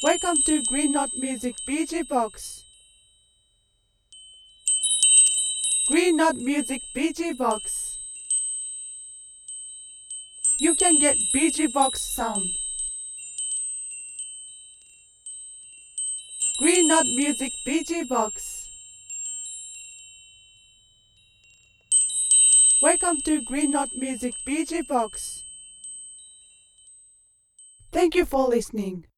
Welcome to Green Note Music BG Box. Green Note Music BG Box. You can get BG Box sound. Green Note Music BG Box. Welcome to Green Note Music BG Box. Thank you for listening.